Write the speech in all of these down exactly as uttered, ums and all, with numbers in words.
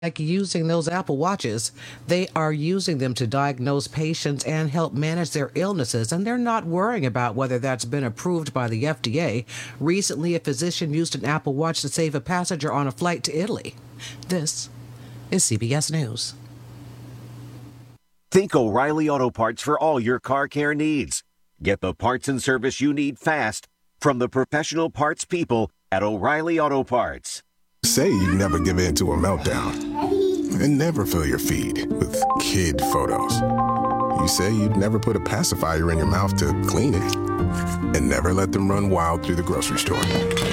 like using those Apple Watches. They are using them to diagnose patients and help manage their illnesses, and they're not worrying about whether that's been approved by the F D A. Recently, a physician used an Apple Watch to save a passenger on a flight to Italy. This is C B S News. Think O'Reilly Auto Parts for all your car care needs. Get the parts and service you need fast from the professional parts people at O'Reilly Auto Parts. Say you never give in to a meltdown and never fill your feed with kid photos. You say you'd never put a pacifier in your mouth to clean it and never let them run wild through the grocery store.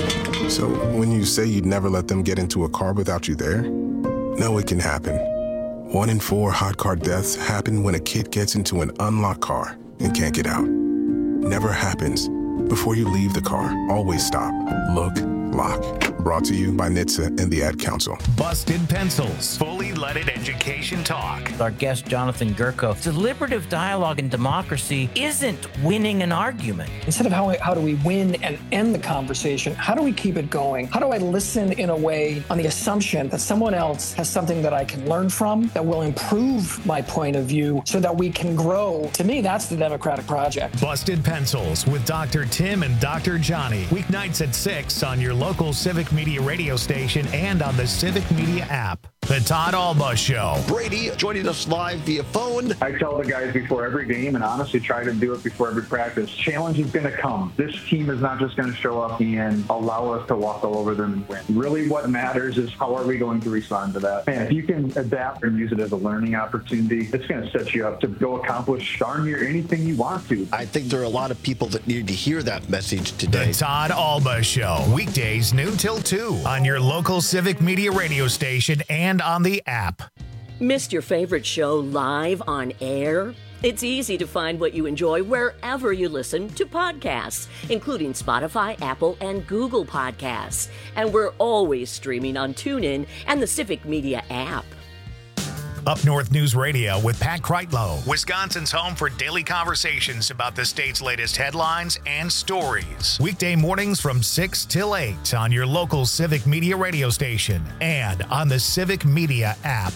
So when you say you'd never let them get into a car without you there, know it can happen. One in four hot car deaths happen when a kid gets into an unlocked car and can't get out. Never happens. Before you leave the car, always stop, look, lock. Brought to you by N H T S A and the Ad Council. Busted Pencils. Fully leaded education talk. Our guest, Jonathan Gurko. Deliberative dialogue and democracy isn't winning an argument. Instead of how, how do we win and end the conversation, how do we keep it going? How do I listen in a way on the assumption that someone else has something that I can learn from, that will improve my point of view so that we can grow? To me, that's the democratic project. Busted Pencils with Doctor Tim and Doctor Johnny. Weeknights at six on your local Civic Media radio station and on the Civic Media app. The Todd Alba Show. Brady joining us live via phone. I tell the guys before every game, and honestly try to do it before every practice, challenge is going to come. This team is not just going to show up and allow us to walk all over them and win. Really what matters is how are we going to respond to that. And if you can adapt and use it as a learning opportunity, it's going to set you up to go accomplish darn near anything you want to. I think there are a lot of people that need to hear that message today. The Todd Alba Show. Weekdays noon till two on your local Civic Media radio station and on the app. Missed your favorite show live on air? It's easy to find what you enjoy wherever you listen to podcasts, including Spotify, Apple, and Google Podcasts. And we're always streaming on TuneIn and the Civic Media app. Up North News Radio with Pat Kreitlow, Wisconsin's home for daily conversations about the state's latest headlines and stories. Weekday mornings from six till eight on your local Civic Media radio station and on the Civic Media app.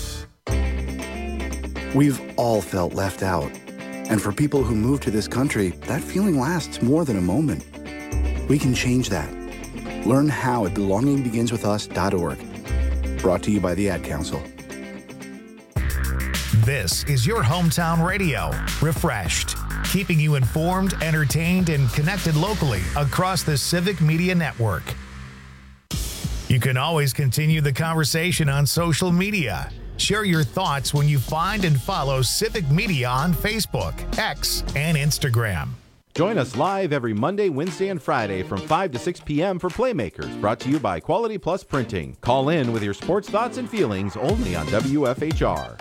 We've all felt left out. And for people who move to this country, that feeling lasts more than a moment. We can change that. Learn how at belonging begins with us dot org. Brought to you by the Ad Council. This is your hometown radio, refreshed, keeping you informed, entertained, and connected locally across the Civic Media Network. You can always continue the conversation on social media. Share your thoughts when you find and follow Civic Media on Facebook, X, and Instagram. Join us live every Monday, Wednesday, and Friday from five to six p.m. for Playmakers, brought to you by Quality Plus Printing. Call in with your sports thoughts and feelings only on W F H R.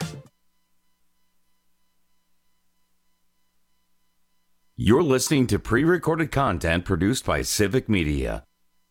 You're listening to pre-recorded content produced by Civic Media.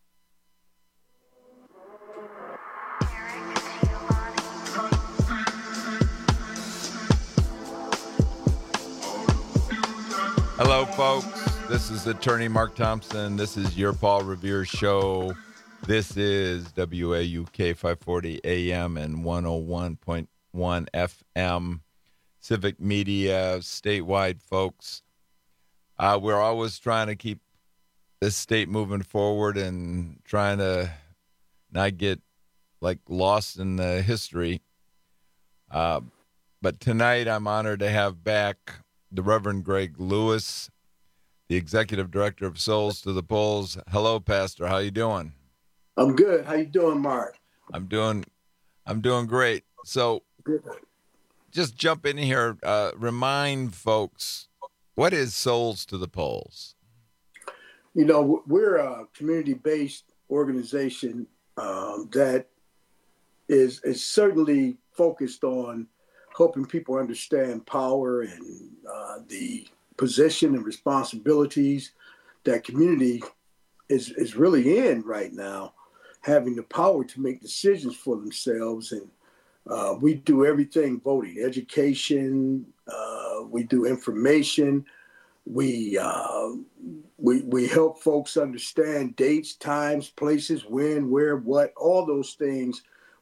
Hello, folks. This is Attorney Mark Thompson. This is your Paul Revere Show. This is W A U K five forty A M and one oh one point one F M. Civic Media, statewide, folks. Uh, we're always trying to keep this state moving forward and trying to not get like lost in the history. Uh, but tonight I'm honored to have back the Reverend Greg Lewis, the Executive Director of Souls to the Polls. Hello, Pastor. How you doing? I'm good. How you doing, Mark? I'm doing, I'm doing great. So, good. Just jump in here. Uh, remind folks, what is Souls to the Polls? You know, we're a community-based organization um, that is is certainly focused on helping people understand power and uh, the position and responsibilities that community is is really in right now, having the power to make decisions for themselves. And uh, we do everything: voting, education. Uh, we do information. We uh, we we help folks understand dates, times, places, when, where, what, all those things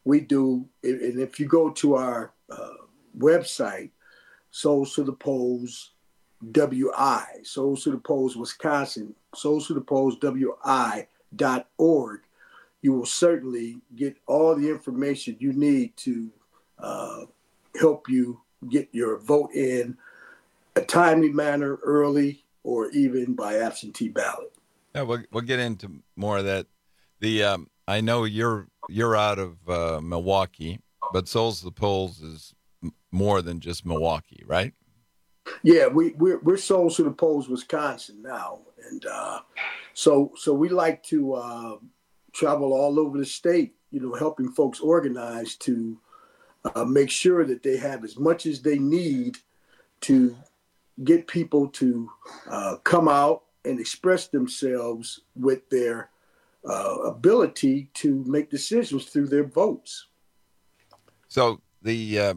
we do, and if you go to our uh, website, Souls to the Polls W I, Souls to the Polls Wisconsin, Souls to the Polls W I dot org, you will certainly get all the information you need to uh, help you get your vote in a timely manner, early, or even by absentee ballot. Yeah, we'll we'll get into more of that. The um, I know you're you're out of uh, Milwaukee, but Souls to the Polls is m- more than just Milwaukee, right? Yeah, we we're, we're Souls to the Polls Wisconsin now, and uh, so so we like to uh, travel all over the state, you know, helping folks organize to uh, make sure that they have as much as they need to get people to uh, come out and express themselves with their uh, ability to make decisions through their votes. So the uh,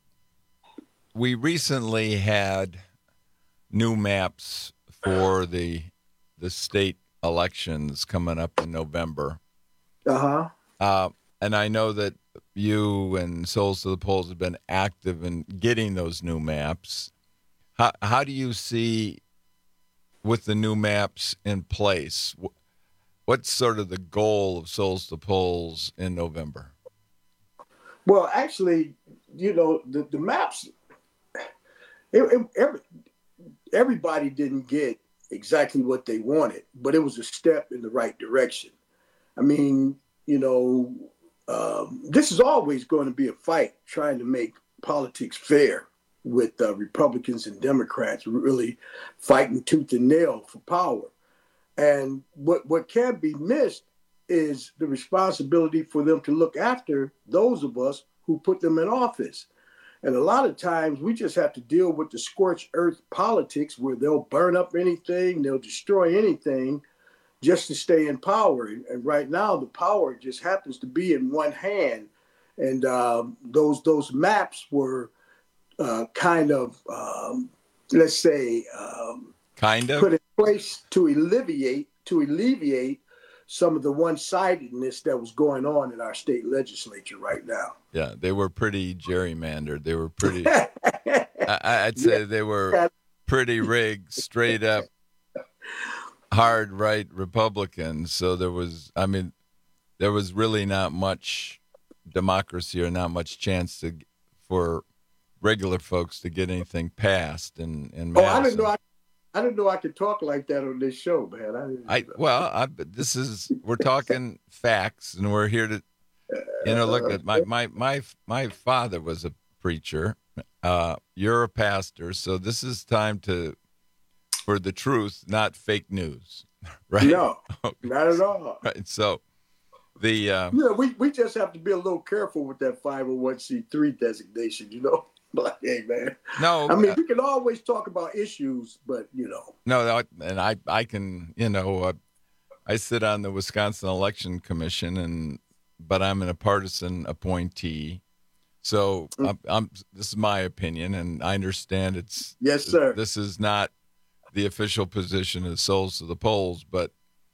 we recently had new maps for the the state elections coming up in November. Uh-huh. Uh, and I know that you and Souls to the Polls have been active in getting those new maps. How how do you see, with the new maps in place, what's sort of the goal of Souls to Polls in November? Well, actually, you know, the, the maps, it, it, every, everybody didn't get exactly what they wanted, but it was a step in the right direction. I mean, you know, um, this is always going to be a fight trying to make politics fair, with uh, Republicans and Democrats really fighting tooth and nail for power. And what, what can be missed is the responsibility for them to look after those of us who put them in office. And a lot of times we just have to deal with the scorched earth politics where they'll burn up anything, they'll destroy anything just to stay in power. And, and right now the power just happens to be in one hand. And um, those those maps were uh, kind of, um, let's say, um, kind of put in place to alleviate to alleviate some of the one-sidedness that was going on in our state legislature right now. Yeah, they were pretty gerrymandered. They were pretty, I, I'd say yeah. they were pretty rigged, straight up, hard right Republicans. So there was, I mean, there was really not much democracy or not much chance to for regular folks to get anything passed. In, in oh, I didn't know I I didn't know I could talk like that on this show, man. I, didn't I well, I, this is we're talking facts, and we're here to, you know, look at my my my my father was a preacher. Uh, you're a pastor, so this is time to for the truth, not fake news, right? No, not at all. Right. So the uh, yeah, we we just have to be a little careful with that five oh one c three designation, you know. Like, hey, man. No, I mean, uh, we can always talk about issues, but you know. No, and I, I can, you know, uh, I sit on the Wisconsin Election Commission, and but I'm a partisan appointee, so mm. I'm, I'm. This is my opinion, and I understand it's. Yes, sir. This is not the official position of Souls to the Polls, but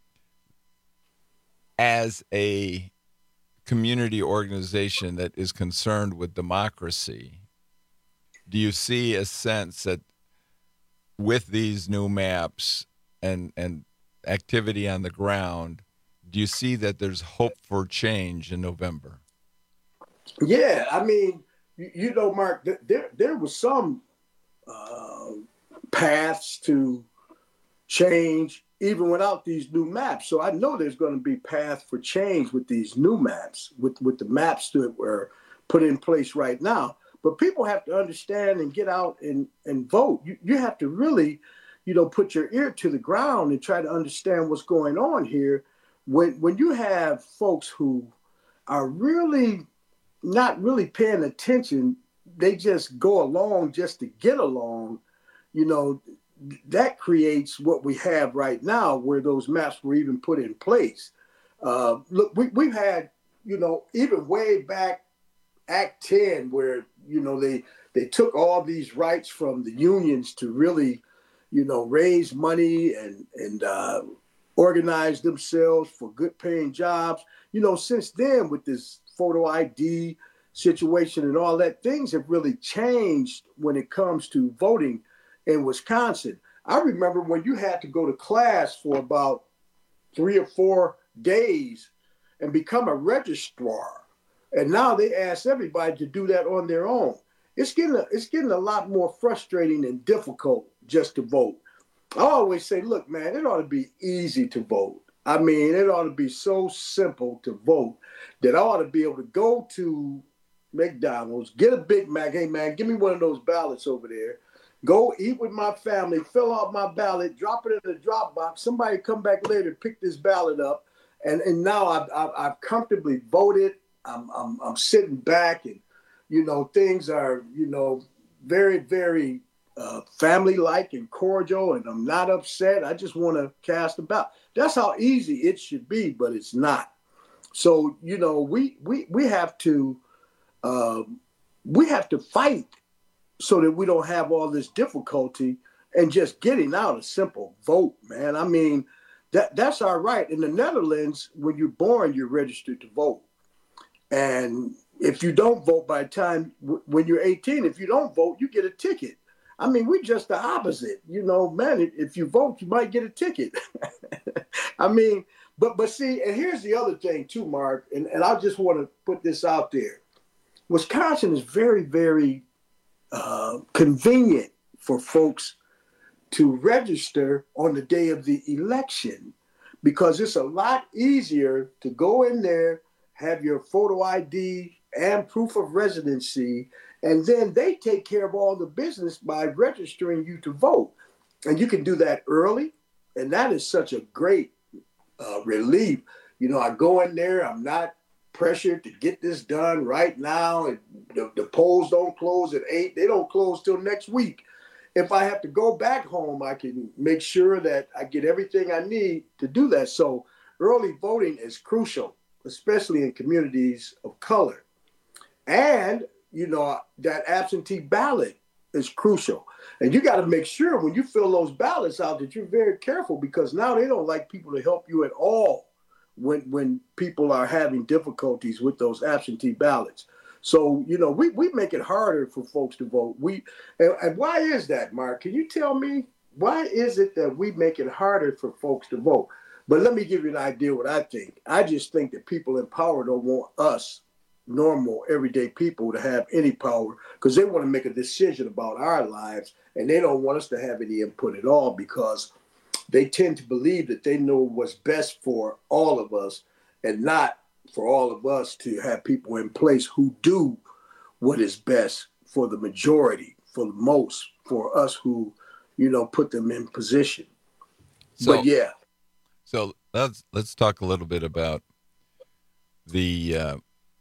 as a community organization that is concerned with democracy, do you see a sense that with these new maps and and activity on the ground, do you see that there's hope for change in November? Yeah, I mean, you, you know, Mark, th- there there was some uh, paths to change even without these new maps. So I know there's going to be paths for change with these new maps, with, with the maps that were put in place right now. But people have to understand and get out and, and vote. You, you have to really, you know, put your ear to the ground and try to understand what's going on here. When when you have folks who are really not really paying attention, they just go along just to get along, you know, that creates what we have right now where those maps were even put in place. Uh, look, we, we've had, you know, even way back Act ten, where, you know, they they took all these rights from the unions to really, you know, raise money and and uh, organize themselves for good paying jobs. You know, since then, with this photo I D situation and all that, things have really changed when it comes to voting in Wisconsin. I remember when you had to go to class for about three or four days and become a registrar. And now they ask everybody to do that on their own. It's getting a, it's getting a lot more frustrating and difficult just to vote. I always say, look, man, it ought to be easy to vote. I mean, it ought to be so simple to vote that I ought to be able to go to McDonald's, get a Big Mac. Hey, man, give me one of those ballots over there. Go eat with my family, fill out my ballot, drop it in the drop box. Somebody come back later, pick this ballot up. And and now I've, I've, I've comfortably voted. I'm, I'm, I'm sitting back and, you know, things are, you know, very, very uh, family-like and cordial, and I'm not upset. I just want to cast a ballot. That's how easy it should be, but it's not. So, you know, we we we have to um, we have to fight so that we don't have all this difficulty and just getting out a simple vote, man. I mean, that that's our right. In the Netherlands, when you're born, you're registered to vote. And if you don't vote by the time w- when you're eighteen, if you don't vote, you get a ticket. I mean, we're just the opposite. You know, man, if you vote, you might get a ticket. I mean, but but see, and here's the other thing too, Mark, and, and I just want to put this out there. Wisconsin is very, very uh, convenient for folks to register on the day of the election because it's a lot easier to go in there, have your photo I D and proof of residency, and then they take care of all the business by registering you to vote. And you can do that early, and that is such a great uh, relief. You know, I go in there, I'm not pressured to get this done right now, and the, the polls don't close at eight. They don't close till next week. If I have to go back home, I can make sure that I get everything I need to do that. So early voting is crucial, especially in communities of color. And, you know, that absentee ballot is crucial. And you got to make sure when you fill those ballots out that you're very careful, because now they don't like people to help you at all when when people are having difficulties with those absentee ballots. So, you know, we, we make it harder for folks to vote. We and, and why is that, Mark? Can you tell me, why is it that we make it harder for folks to vote? But let me give you an idea what I think. I just think that people in power don't want us, normal, everyday people, to have any power because they want to make a decision about our lives, and they don't want us to have any input at all because they tend to believe that they know what's best for all of us and not for all of us to have people in place who do what is best for the majority, for the most, for us who, you know, put them in position. So, but yeah. So let's let's talk a little bit about the uh,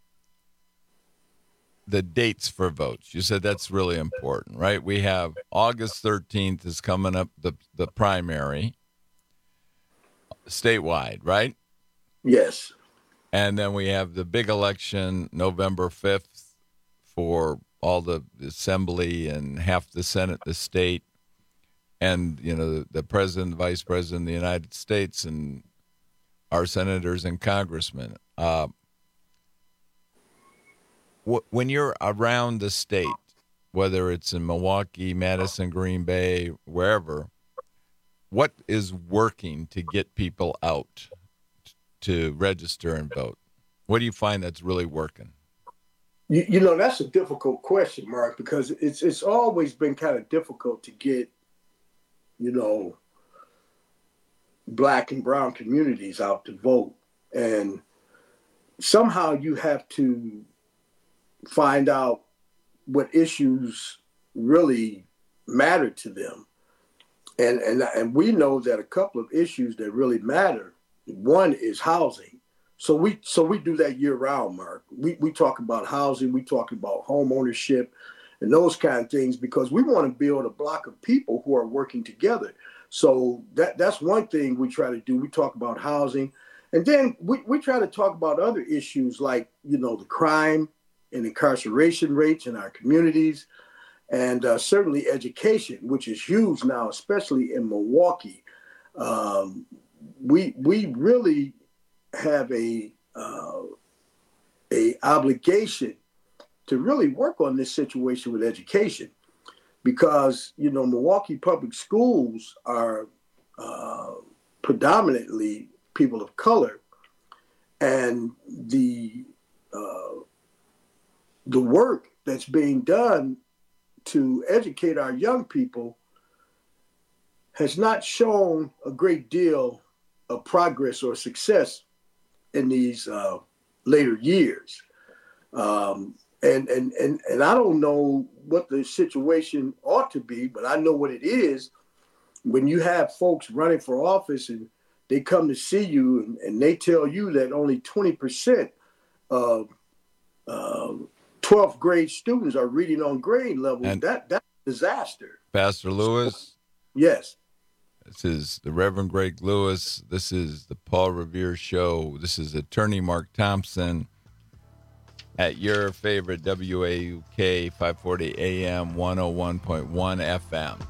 the dates for votes. You said that's really important, right? We have August thirteenth is coming up, the the primary statewide, right? Yes. And then we have the big election November fifth for all the assembly and half the Senate, the state, and, you know, the, the president, the vice president of the United States, and our senators and congressmen. Uh, wh- when you're around the state, whether it's in Milwaukee, Madison, Green Bay, wherever, what is working to get people out to register and vote? What do you find that's really working? You, you know, that's a difficult question, Mark, because it's it's always been kind of difficult to get, you know, Black and brown communities out to vote. And somehow you have to find out what issues really matter to them. And, and, and we know that a couple of issues that really matter, one is housing. So we so we do that year round, Mark. We we talk about housing, we talk about home ownership and those kind of things because we want to build a block of people who are working together. So that that's one thing we try to do. We talk about housing. And then we, we try to talk about other issues like, you know, the crime and incarceration rates in our communities, and uh, certainly education, which is huge now, especially in Milwaukee. Um, we we really have a uh, a obligation to really work on this situation with education, because, you know, Milwaukee public schools are uh, predominantly people of color, and the uh, the work that's being done to educate our young people has not shown a great deal of progress or success in these uh, later years. Um, and, and, and, and I don't know what the situation ought to be, but I know what it is. When you have folks running for office and they come to see you and, and they tell you that only twenty percent of uh, twelfth grade students are reading on grade level, and that that's a disaster. Pastor Lewis? Yes. This is the Reverend Greg Lewis. This is the Paul Revere Show. This is Attorney Mark Thompson at your favorite W A U K five forty A M one oh one point one F M.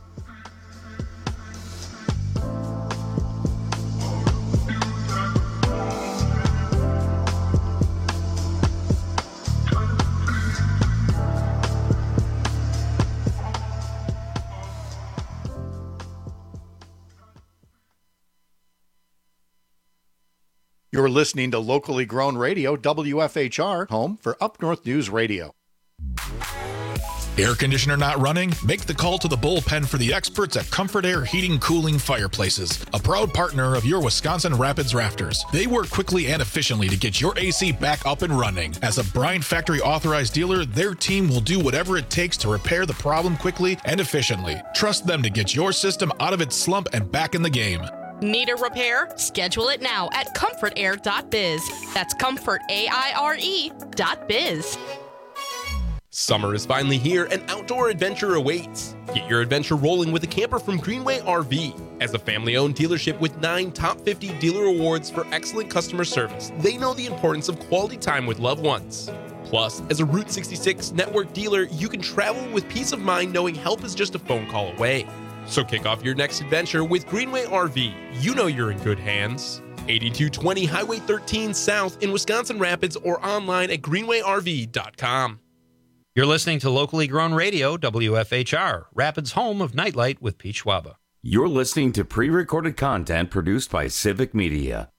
You're listening to locally grown radio, W F H R, home for Up North News Radio. Air conditioner not running? Make the call to the bullpen for the experts at Comfort Air Heating Cooling Fireplaces, a proud partner of your Wisconsin Rapids Rafters. They work quickly and efficiently to get your A C back up and running. As a Bryant Factory authorized dealer, their team will do whatever it takes to repair the problem quickly and efficiently. Trust them to get your system out of its slump and back in the game. Need a repair? Schedule it now at comfort air dot biz. That's comfort, A I R E, dot biz. Summer is finally here and outdoor adventure awaits. Get your adventure rolling with a camper from Greenway R V. As a family-owned dealership with nine top fifty dealer awards for excellent customer service, they know the importance of quality time with loved ones. Plus, as a Route sixty-six network dealer, you can travel with peace of mind knowing help is just a phone call away. So kick off your next adventure with Greenway R V. You know you're in good hands. eighty-two twenty Highway thirteen South in Wisconsin Rapids or online at greenway r v dot com. You're listening to locally grown radio, W F H R, Rapids' home of Nightlight with Pete Schwaba. You're listening to pre-recorded content produced by Civic Media.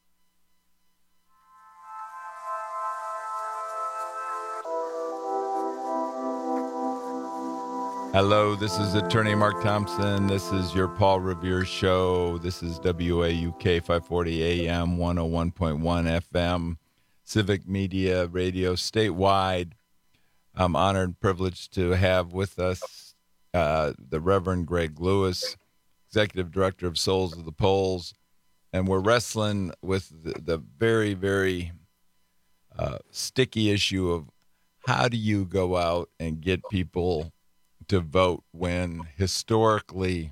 Hello, this is Attorney Mark Thompson. This is your Paul Revere Show. This is W A U K five forty A M one oh one point one F M, Civic Media Radio statewide. I'm honored and privileged to have with us uh, the Reverend Greg Lewis, Executive Director of Souls of the Polls. And we're wrestling with the, the very, very uh, sticky issue of how do you go out and get people to vote when historically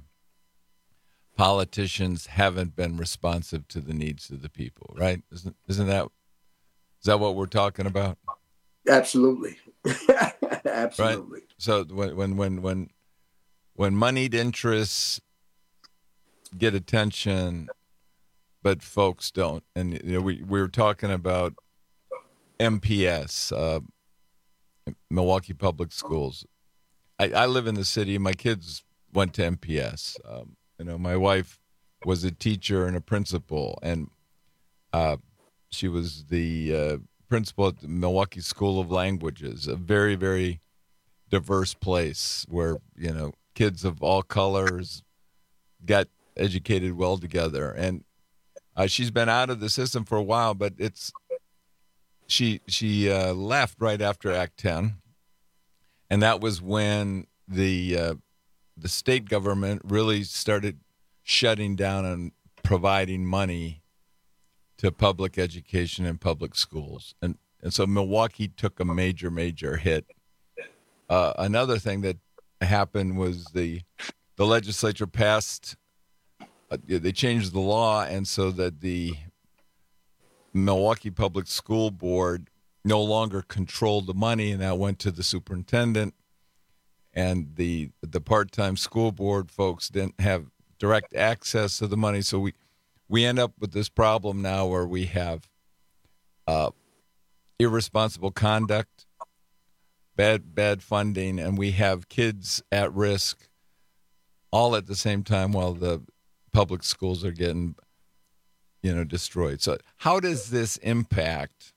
politicians haven't been responsive to the needs of the people, right? Isn't isn't that is that what we're talking about? Absolutely. Absolutely. Right? So when when when when when moneyed interests get attention, but folks don't, and you know, we we were talking about M P S, uh, Milwaukee Public Schools. I, I live in the city. My kids went to M P S. Um, you know, my wife was a teacher and a principal, and uh, she was the uh, principal at the Milwaukee School of Languages, a very, very diverse place where, you know, kids of all colors got educated well together. And uh, she's been out of the system for a while, but it's she she uh, left right after Act ten. And that was when the uh, the state government really started shutting down and providing money to public education and public schools. And, and so Milwaukee took a major, major hit. Uh, another thing that happened was the the legislature passed, uh, they changed the law, and so that the Milwaukee Public School Board no longer controlled the money, and that went to the superintendent, and the the part-time school board folks didn't have direct access to the money. So we we end up with this problem now where we have uh, irresponsible conduct, bad bad funding, and we have kids at risk all at the same time while the public schools are getting, you know, destroyed. So how does this impact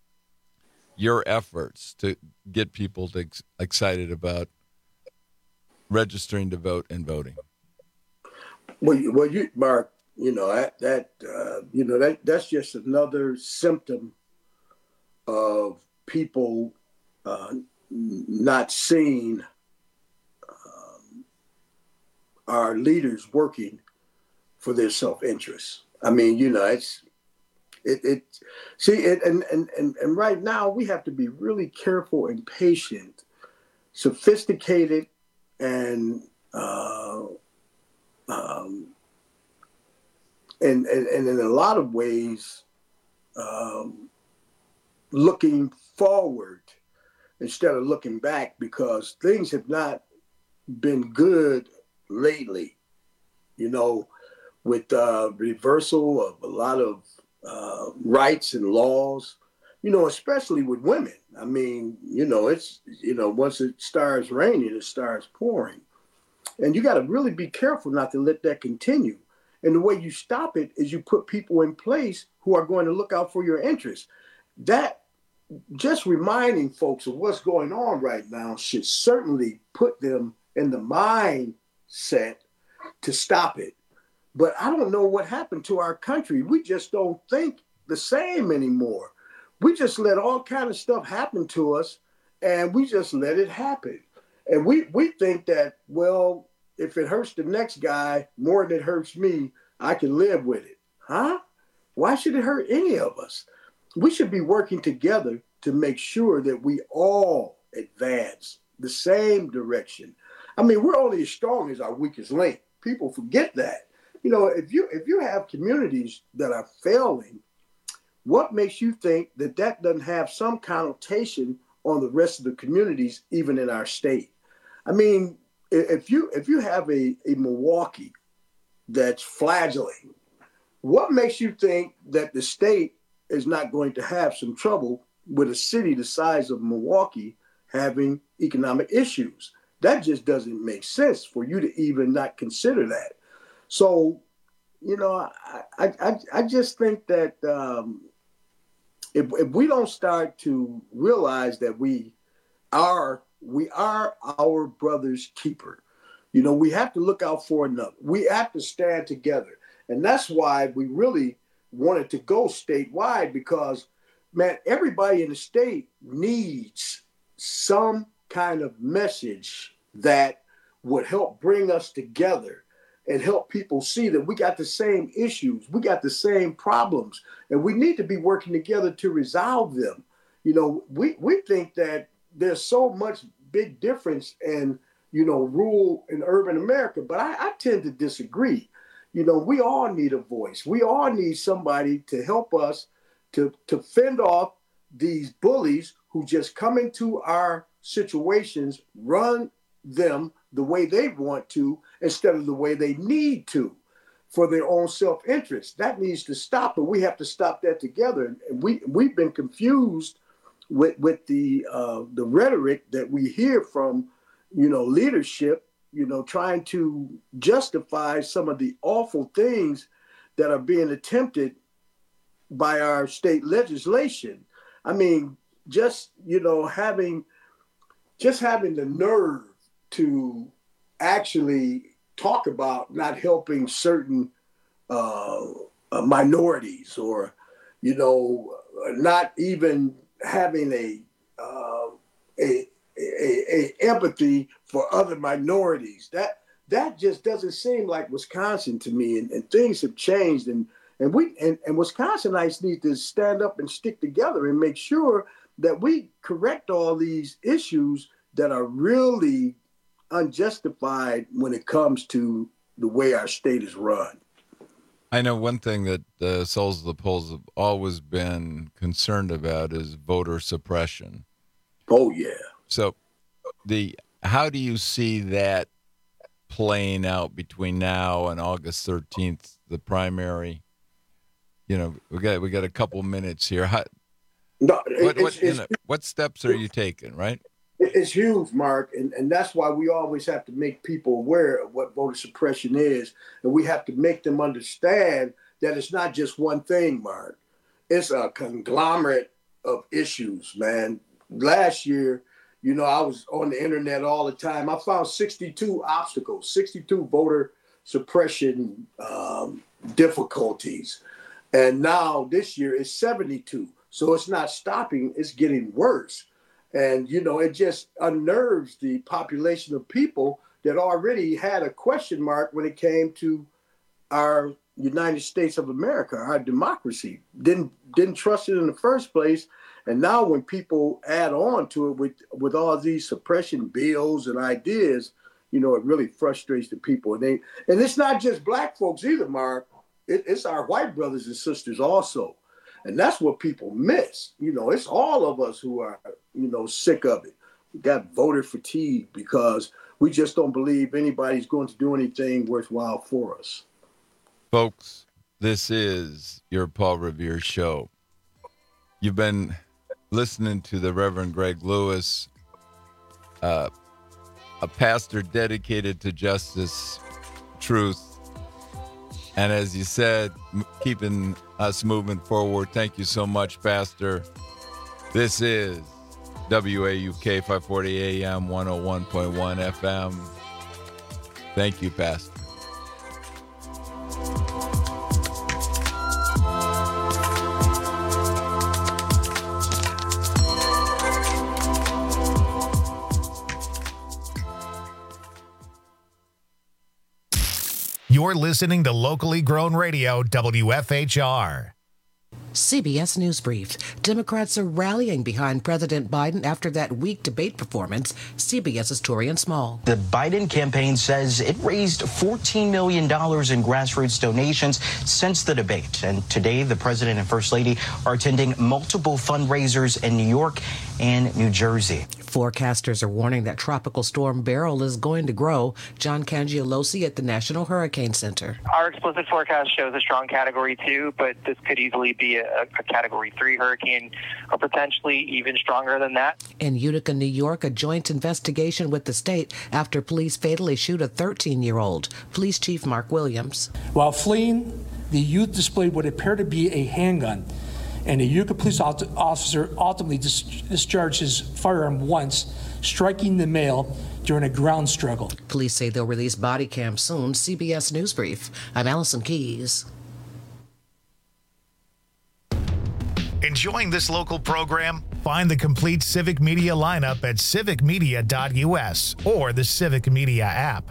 your efforts to get people to ex- excited about registering to vote and voting? Well, you, well, you, Mark, you know that that uh, you know that that's just another symptom of people uh, not seeing um, our leaders working for their self-interest. I mean, you know, it's it it see it and and and and right now we have to be really careful and patient, sophisticated, and uh, um, and, and and in a lot of ways, um, looking forward instead of looking back, because things have not been good lately. You know, with uh, reversal of a lot of uh, rights and laws, you know, especially with women. I mean, you know, it's, you know, once it starts raining, it starts pouring. And you got to really be careful not to let that continue. And the way you stop it is you put people in place who are going to look out for your interests. That, just reminding folks of what's going on right now should certainly put them in the mindset to stop it. But I don't know what happened to our country. We just don't think the same anymore. We just let all kind of stuff happen to us, and we just let it happen. And we, we think that, well, if it hurts the next guy more than it hurts me, I can live with it. Huh? Why should it hurt any of us? We should be working together to make sure that we all advance the same direction. I mean, we're only as strong as our weakest link. People forget that. You know, if you if you have communities that are failing, what makes you think that that doesn't have some connotation on the rest of the communities, even in our state? I mean, if you if you have a, a Milwaukee that's flagellating, what makes you think that the state is not going to have some trouble with a city the size of Milwaukee having economic issues? That just doesn't make sense for you to even not consider that. So, you know, I I, I just think that um, if, if we don't start to realize that we are we are our brother's keeper, you know, we have to look out for another. We have to stand together. And that's why we really wanted to go statewide, because, man, everybody in the state needs some kind of message that would help bring us together and help people see that we got the same issues, we got the same problems, and we need to be working together to resolve them. You know, we, we think that there's so much big difference in, you know, rural and urban America, but I, I tend to disagree. You know, we all need a voice. We all need somebody to help us to, to fend off these bullies who just come into our situations, run them the way they want to instead of the way they need to for their own self-interest. That needs to stop, and we have to stop that together. And we, we've been confused with, with the uh, the rhetoric that we hear from, you know, leadership, you know, trying to justify some of the awful things that are being attempted by our state legislation. I mean, just, you know, having just having the nerve to actually talk about not helping certain uh, uh, minorities, or, you know, not even having a, uh, a, a, a empathy for other minorities. That that just doesn't seem like Wisconsin to me, and, and things have changed, and and we and, and Wisconsinites need to stand up and stick together and make sure that we correct all these issues that are really unjustified when it comes to the way our state is run. I know one thing that the Souls of the Polls have always been concerned about is voter suppression. Oh, yeah. So the how do you see that playing out between now and August thirteenth, the primary? You know, we got we got a couple minutes here. How No, what, it's, what, it's, you know, what steps are you taking, right? It's huge, Mark, and, and that's why we always have to make people aware of what voter suppression is, and we have to make them understand that it's not just one thing, Mark. It's a conglomerate of issues, man. Last year, you know, I was on the internet all the time. I found sixty-two obstacles, sixty-two voter suppression um, difficulties, and now this year it's seventy-two. So it's not stopping, it's getting worse. And, you know, it just unnerves the population of people that already had a question mark when it came to our United States of America, our democracy. Didn't didn't trust it in the first place. And now when people add on to it with, with all these suppression bills and ideas, you know, it really frustrates the people. And they and it's not just black folks either, Mark. It, it's our white brothers and sisters also. And that's what people miss. You know, it's all of us who are, you know, sick of it. We got voter fatigue because we just don't believe anybody's going to do anything worthwhile for us. Folks, this is your Paul Revere Show. You've been listening to the Reverend Greg Lewis, uh, a pastor dedicated to justice, truth, and as you said, m- keeping us moving forward. Thank you so much, Pastor. This is W A U K five forty A M, one oh one point one F M. Thank you, Pastor. You're listening to Locally Grown Radio, W F H R. C B S News Brief. Democrats are rallying behind President Biden after that weak debate performance. CBS's Torian Small. The Biden campaign says it raised fourteen million dollars in grassroots donations since the debate. And today, the president and first lady are attending multiple fundraisers in New York and New Jersey. Forecasters are warning that Tropical Storm Beryl is going to grow. John Cangialosi at the National Hurricane Center. Our explicit forecast shows a strong Category two, but this could easily be a, a Category three hurricane, or potentially even stronger than that. In Utica, New York, a joint investigation with the state after police fatally shoot a thirteen-year-old. Police Chief Mark Williams. While fleeing, the youth displayed what appeared to be a handgun, and a Utica police officer ultimately dis- discharged his firearm once, striking the male during a ground struggle. Police say they'll release body cam soon. C B S News Brief. I'm Allison Keys. Enjoying this local program? Find the complete Civic Media lineup at civic media dot U S or the Civic Media app.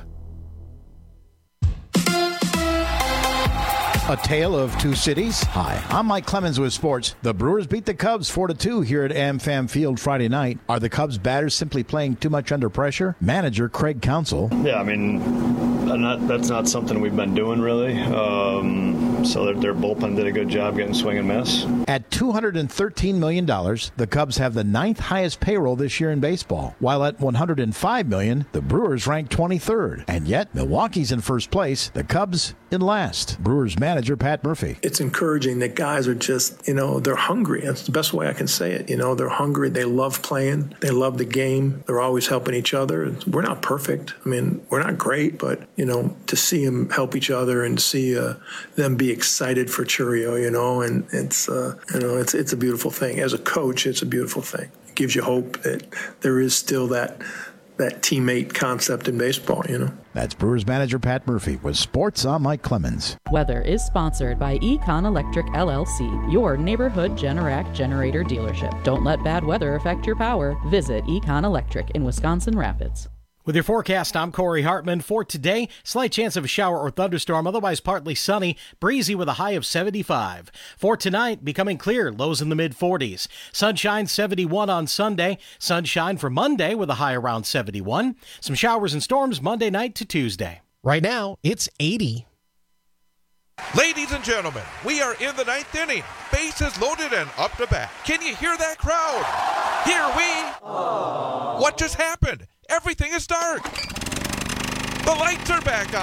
A tale of two cities. Hi, I'm Mike Clemens with sports. The Brewers beat the Cubs four to two here at AmFam Field Friday night. Are the Cubs batters simply playing too much under pressure? Manager Craig Counsell. Yeah, I mean, not, that's not something we've been doing really. Um, so their, their bullpen did a good job getting swing and miss. At two hundred thirteen million dollars, the Cubs have the ninth highest payroll this year in baseball. While at one hundred five million dollars, the Brewers rank twenty-third. And yet, Milwaukee's in first place, the Cubs in last. Brewers manager Pat Murphy. It's encouraging that guys are just, you know, they're hungry. That's the best way I can say it. You know, they're hungry. They love playing. They love the game. They're always helping each other. We're not perfect. I mean, we're not great, but, you know, to see them help each other and see uh, them be excited for Chourio, you know, and it's, uh, you know, it's, it's a beautiful thing. As a coach, it's a beautiful thing. It gives you hope that there is still that that teammate concept in baseball, you know. That's Brewers manager Pat Murphy with sports. I'm Mike Clemens. Weather is sponsored by Econ Electric L L C, your neighborhood Generac generator dealership. Don't let bad weather affect your power. Visit Econ Electric in Wisconsin Rapids. With your forecast, I'm Corey Hartman. For today, slight chance of a shower or thunderstorm, otherwise partly sunny, breezy with a high of seventy-five. For tonight, becoming clear, lows in the mid forties. Sunshine seventy-one on Sunday. Sunshine for Monday with a high around seventy-one. Some showers and storms Monday night to Tuesday. Right now, it's eighty. Ladies and gentlemen, we are in the ninth inning. Bases loaded and up to bat. Can you hear that crowd? Here we... Aww. What just happened? Everything is dark. The lights are back on.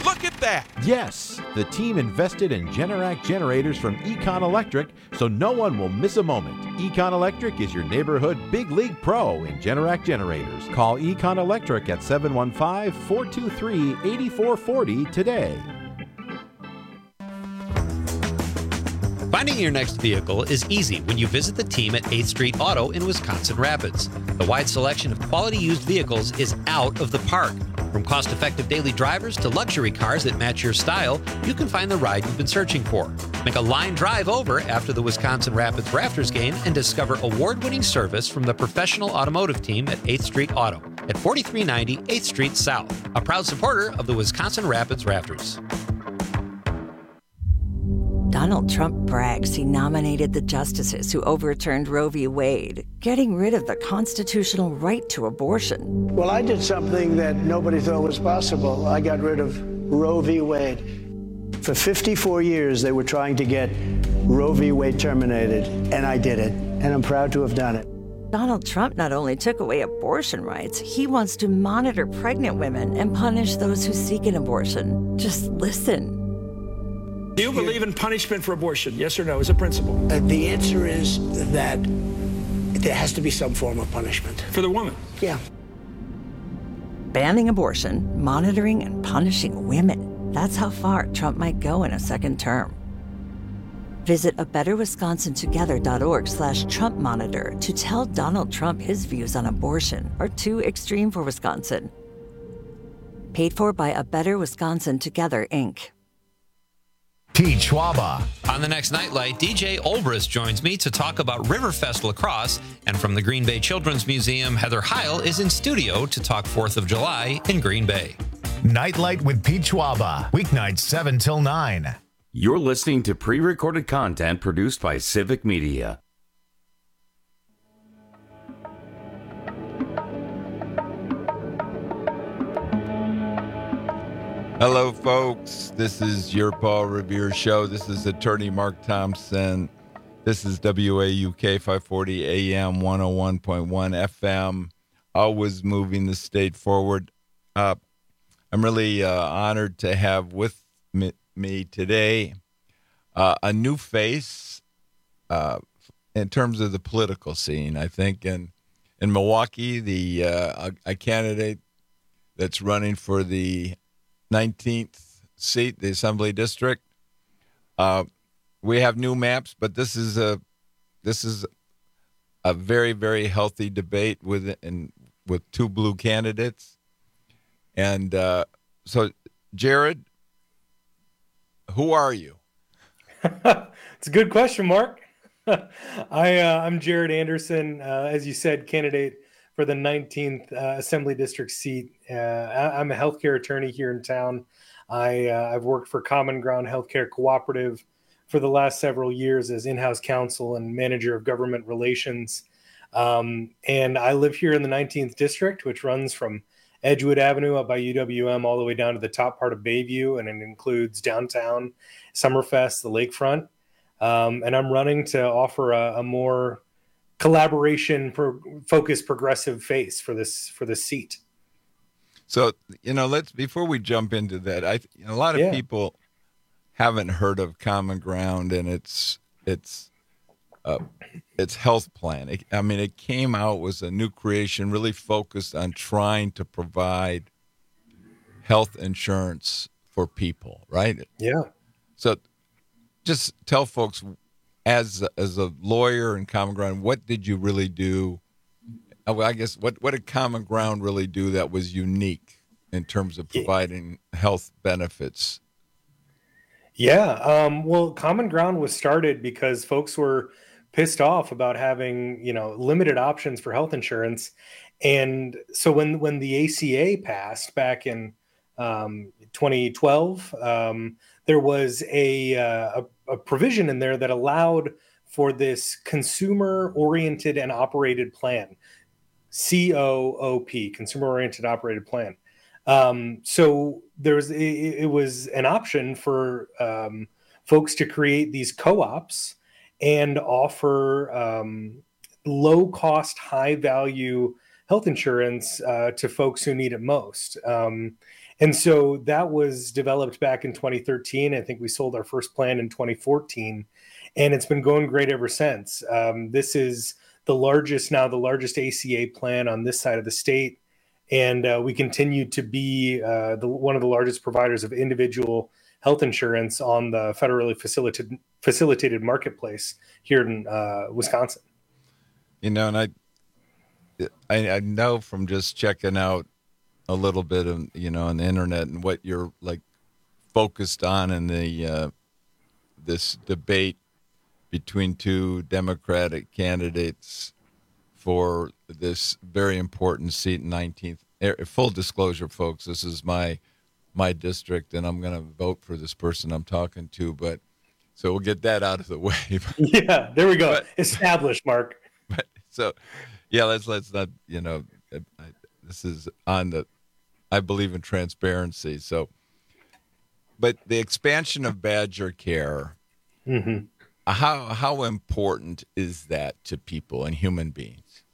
Look at that! Yes, the team invested in Generac generators from Econ Electric, so no one will miss a moment. Econ Electric is your neighborhood big league pro in Generac generators. Call Econ Electric at seven one five, four two three, eight four four zero today. Finding your next vehicle is easy when you visit the team at eighth Street Auto in Wisconsin Rapids. The wide selection of quality used vehicles is out of the park. From cost-effective daily drivers to luxury cars that match your style, you can find the ride you've been searching for. Make a line drive over after the Wisconsin Rapids Rafters game and discover award-winning service from the professional automotive team at eighth Street Auto at forty-three ninety eighth Street South, a proud supporter of the Wisconsin Rapids Rafters. Donald Trump brags he nominated the justices who overturned Roe v. Wade, getting rid of the constitutional right to abortion. Well, I did something that nobody thought was possible. I got rid of Roe v. Wade. For fifty-four years, they were trying to get Roe v. Wade terminated, and I did it, and I'm proud to have done it. Donald Trump not only took away abortion rights, he wants to monitor pregnant women and punish those who seek an abortion. Just listen. Do you believe in punishment for abortion? Yes or no, as a principle? Uh, the answer is that there has to be some form of punishment. For the woman? Yeah. Banning abortion, monitoring and punishing women. That's how far Trump might go in a second term. Visit a better wisconsin together dot org slash Trump monitor to tell Donald Trump his views on abortion are too extreme for Wisconsin. Paid for by A Better Wisconsin Together, Incorporated. Pete Schwaba. On the next Nightlight, D J Olbrist joins me to talk about Riverfest Lacrosse, and from the Green Bay Children's Museum, Heather Heil is in studio to talk fourth of July in Green Bay. Nightlight with Pete Schwaba, weeknights seven till nine. You're listening to pre-recorded content produced by Civic Media. Hello, folks. This is your Paul Revere Show. This is attorney Mark Thompson. This is W A U K five forty A M, one oh one point one F M. Always moving the state forward. Uh, I'm really uh, honored to have with me, me today uh, a new face uh, in terms of the political scene, I think. In, in Milwaukee, the uh, a, a candidate that's running for the nineteenth seat, the Assembly District. Uh, we have new maps, but this is a this is a very, very healthy debate with and with two blue candidates. And uh, so, Jared, who are you? It's a good question, Mark. I uh, I'm Jared Anderson, uh, as you said, candidate for the nineteenth uh, Assembly District seat. Uh, I, I'm a healthcare attorney here in town. I, uh, I've worked for Common Ground Healthcare Cooperative for the last several years as in-house counsel and manager of government relations. Um, and I live here in the nineteenth District, which runs from Edgewood Avenue up by U W M all the way down to the top part of Bayview, and it includes downtown, Summerfest, the lakefront. Um, and I'm running to offer a, a more collaboration pro- focused progressive face for this for this seat. So, you know, let's before we jump into that, I a lot of Yeah. people haven't heard of Common Ground and its its uh, its health plan. It, I mean, it came out was a new creation, really focused on trying to provide health insurance for people, right? Yeah. So, just tell folks, as as a lawyer in Common Ground, what did you really do? Oh, well, I guess what what did Common Ground really do that was unique in terms of providing health benefits? Yeah. Um, well, Common Ground was started because folks were pissed off about having, you know, limited options for health insurance. And so when when the A C A passed back in um, twenty twelve, um, there was a, uh, a, a provision in there that allowed for this consumer-oriented and operated plan, C O O P, consumer-oriented operated plan. Um, so there was, it, it was an option for um, folks to create these co-ops and offer um, low-cost, high-value health insurance uh, to folks who need it most. Um, and so that was developed back in twenty thirteen. I think we sold our first plan in twenty fourteen, and it's been going great ever since. Um, this is the largest, now the largest A C A plan on this side of the state. And uh, we continue to be uh, the, one of the largest providers of individual health insurance on the federally facilitated facilitated marketplace here in uh, Wisconsin. You know, and I, I, I know from just checking out a little bit of, you know, on the internet and what you're like focused on in the uh, this debate between two Democratic candidates for this very important seat in nineteenth. Full disclosure, folks, this is my my district, and I'm going to vote for this person I'm talking to. But so we'll get that out of the way. Yeah, there we go. But, established, Mark. But so, yeah, let's let's not, you know, I, I, this is on the. I believe in transparency. So, but the expansion of Badger Care. Mm-hmm. How how important is that to people and human beings?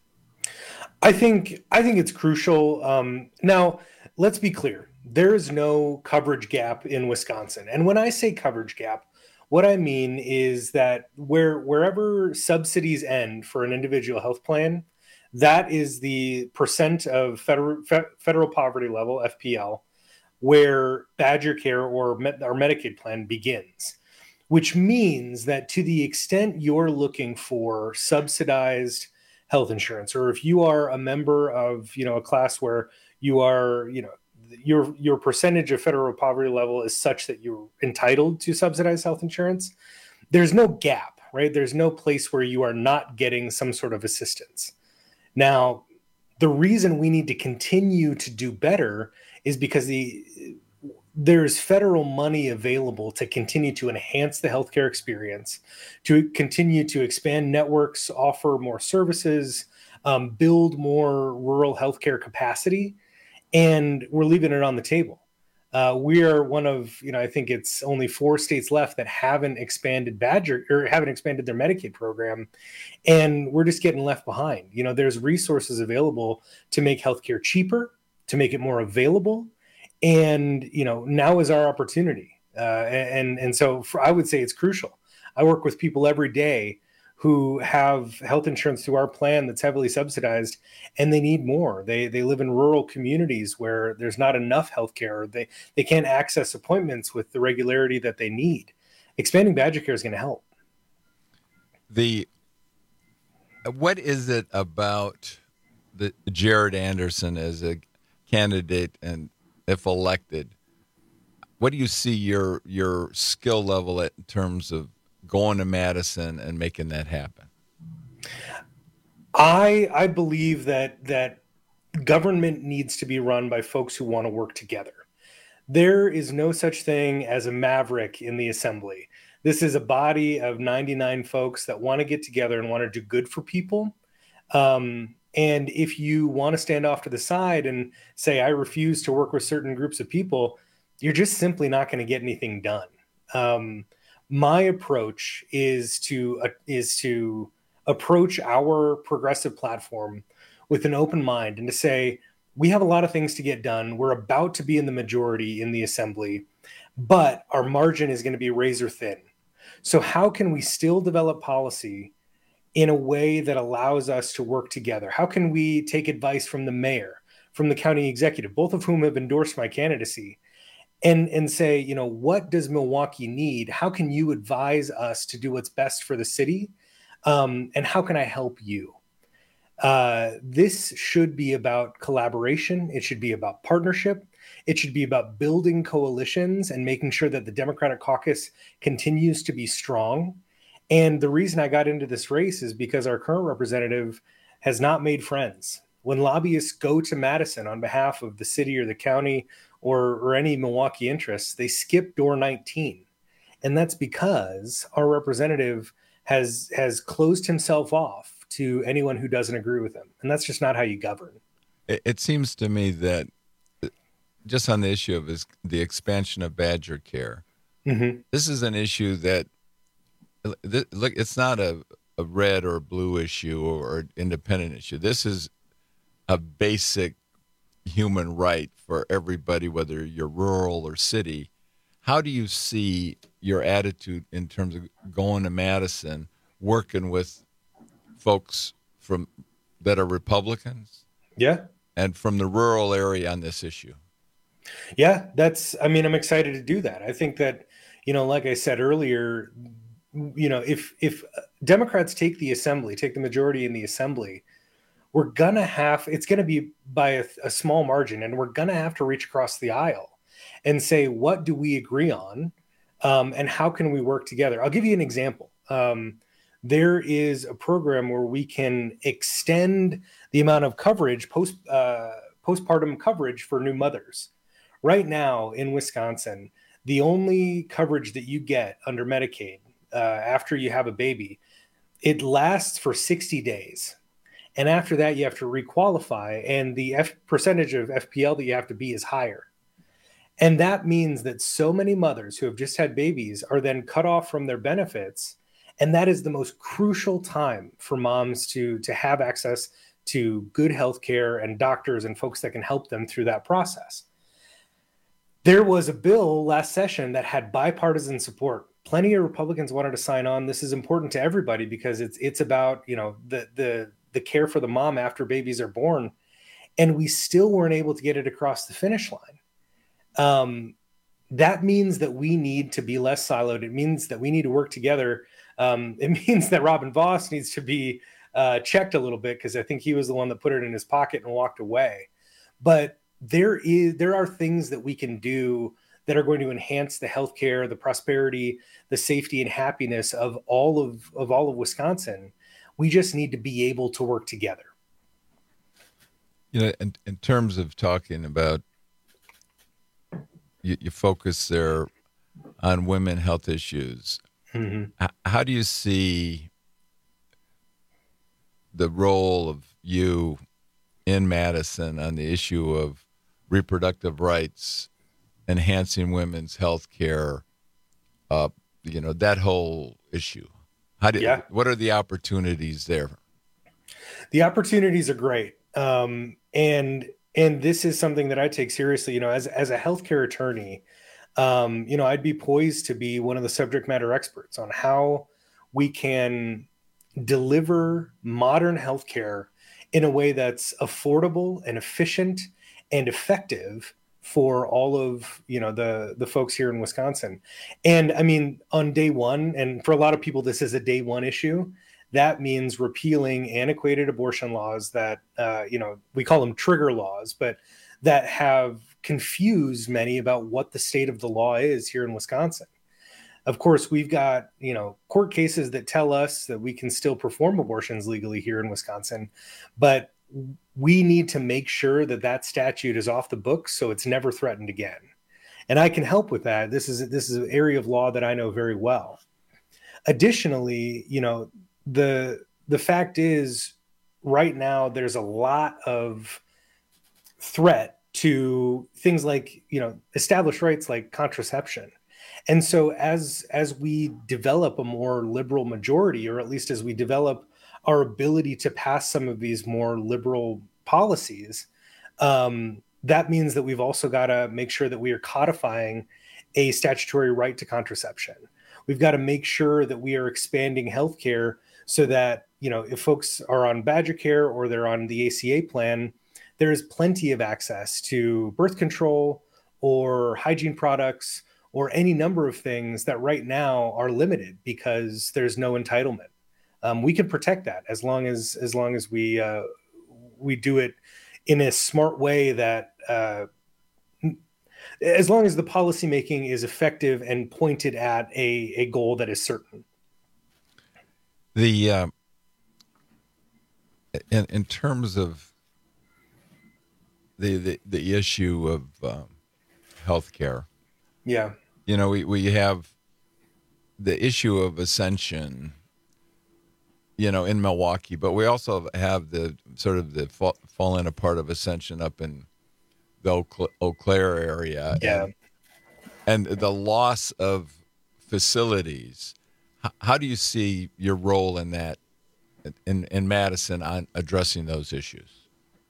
I think I think it's crucial. Um, now, let's be clear. There is no coverage gap in Wisconsin. And when I say coverage gap, what I mean is that where wherever subsidies end for an individual health plan, that is the percent of federal federal poverty level, F P L, where Badger Care or our Medicaid plan begins. Which means that to the extent you're looking for subsidized health insurance, or if you are a member of, you know, a class where you are, you know, your your percentage of federal poverty level is such that you're entitled to subsidized health insurance, there's no gap, right? There's no place where you are not getting some sort of assistance. Now, the reason we need to continue to do better is because the there's federal money available to continue to enhance the healthcare experience, to continue to expand networks, offer more services, um, build more rural healthcare capacity, and we're leaving it on the table. Uh, we are one of, you know, I think it's only four states left that haven't expanded Badger or haven't expanded their Medicaid program, and we're just getting left behind. You know, there's resources available to make healthcare cheaper, to make it more available. And, you know, now is our opportunity. Uh, and, and so for, I would say it's crucial. I work with people every day who have health insurance through our plan that's heavily subsidized, and they need more. They they live in rural communities where there's not enough healthcare. They, they can't access appointments with the regularity that they need. Expanding Badger Care is going to help. The what is it about the Jared Anderson as a candidate, and if elected, what do you see your your skill level at in terms of going to Madison and making that happen? I I believe that that government needs to be run by folks who want to work together. There is no such thing as a maverick in the assembly. This is a body of ninety-nine folks that want to get together and want to do good for people. Um, And if you want to stand off to the side and say, I refuse to work with certain groups of people, you're just simply not going to get anything done. Um, my approach is to uh, is to approach our progressive platform with an open mind and to say, we have a lot of things to get done. We're about to be in the majority in the assembly, but our margin is going to be razor thin. So how can we still develop policy in a way that allows us to work together? How can we take advice from the mayor, from the county executive, both of whom have endorsed my candidacy, and, and say, you know, what does Milwaukee need? How can you advise us to do what's best for the city? Um, and how can I help you? Uh, this should be about collaboration. It should be about partnership. It should be about building coalitions and making sure that the Democratic caucus continues to be strong. And the reason I got into this race is because our current representative has not made friends. When lobbyists go to Madison on behalf of the city or the county or, or any Milwaukee interests, they skip door nineteen. And that's because our representative has has closed himself off to anyone who doesn't agree with him. And that's just not how you govern. It, it seems to me that just on the issue of his, the expansion of Badger Care, mm-hmm. this is an issue that, look, it's not a, a red or blue issue or independent issue. This is a basic human right for everybody, whether you're rural or city. How do you see your attitude in terms of going to Madison, working with folks from that are Republicans? Yeah. And from the rural area on this issue? Yeah, that's, I mean, I'm excited to do that. I think that, you know, like I said earlier, you know, if, if Democrats take the assembly, take the majority in the assembly, we're going to have, it's going to be by a, a small margin, and we're going to have to reach across the aisle and say, what do we agree on? Um, and how can we work together? I'll give you an example. Um, there is a program where we can extend the amount of coverage, post uh, postpartum coverage for new mothers. Right now in Wisconsin, the only coverage that you get under Medicaid uh, after you have a baby, it lasts for sixty days. And after that, you have to requalify, and the F percentage of F P L that you have to be is higher. And that means that so many mothers who have just had babies are then cut off from their benefits. And that is the most crucial time for moms to, to have access to good health care and doctors and folks that can help them through that process. There was a bill last session that had bipartisan support. Plenty of Republicans wanted to sign on. This is important to everybody because it's it's about, you know, the the the care for the mom after babies are born. And we still weren't able to get it across the finish line. Um, that means that we need to be less siloed. It means that we need to work together. Um, it means that Robin Vos needs to be uh, checked a little bit, because I think he was the one that put it in his pocket and walked away. But there is there are things that we can do that are going to enhance the healthcare, the prosperity, the safety and happiness of all of, of all of Wisconsin. We just need to be able to work together. You know, in, in terms of talking about, you, you focus there on women health issues. Mm-hmm. H- how do you see the role of you in Madison on the issue of reproductive rights, enhancing women's health care, uh, you know, that whole issue? How do, yeah. What are the opportunities there? The opportunities are great. Um, and and this is something that I take seriously. You know, as, as a healthcare attorney, um, you know, I'd be poised to be one of the subject matter experts on how we can deliver modern healthcare in a way that's affordable and efficient and effective for all of, you know, the, the folks here in Wisconsin. And I mean, on day one, and for a lot of people, this is a day one issue, that means repealing antiquated abortion laws that, uh, you know, we call them trigger laws, but that have confused many about what the state of the law is here in Wisconsin. Of course, we've got, you know, court cases that tell us that we can still perform abortions legally here in Wisconsin, but we need to make sure that that statute is off the books so it's never threatened again. And I can help with that. This is this is an area of law that I know very well. Additionally, you know, the the fact is, right now there's a lot of threat to things like, you know, established rights like contraception. And so as as we develop a more liberal majority, or at least as we develop our ability to pass some of these more liberal policies, um, that means that we've also got to make sure that we are codifying a statutory right to contraception. We've got to make sure that we are expanding healthcare so that, you know, if folks are on Badger Care or they're on the A C A plan, there is plenty of access to birth control or hygiene products or any number of things that right now are limited because there's no entitlement. Um, we can protect that as long as as long as we uh, we do it in a smart way, that uh, as long as the policymaking is effective and pointed at a, a goal that is certain. The uh, in in terms of the the, the issue of um, healthcare, yeah, you know, we, we have the issue of Ascension, you know, in Milwaukee, but we also have the sort of the fall, falling apart of Ascension up in the Eau, Eau Claire area. Yeah. And, and the loss of facilities. H- how do you see your role in that, in, in Madison, on addressing those issues?